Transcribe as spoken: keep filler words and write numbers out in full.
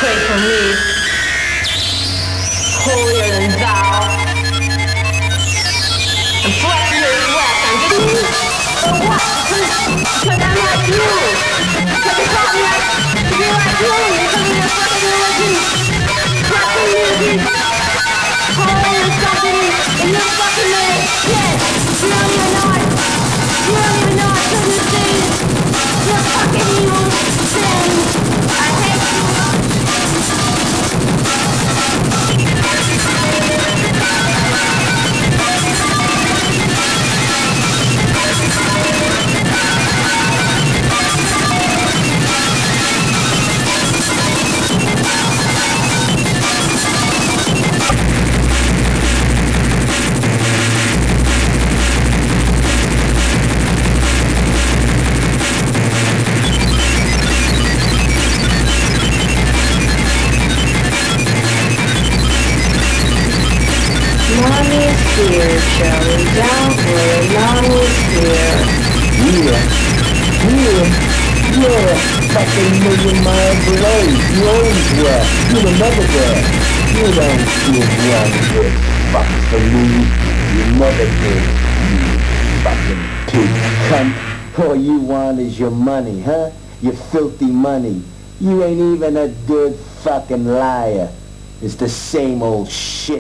away from me, holier than thou. I'm flexing this flex, I'm just me. For what? Because, because I'm like you. Because you taught me like to be like you. Because of your fucking religion. Fucking music. Holding something in your fucking leg. Yes. You don't even know it. You don't even know it till you see it. You're fucking evil. Sin. I hate you. Mommy's here, Charlie. Down there, Mommy's here. Yeah, yeah, yeah. Fucking million miles away. You always were. You were never there. You don't give one good fuck for me. You never did. You fucking pig cunt. All you want is your money, huh? Your filthy money. You ain't even a good fucking liar. It's the same old shit.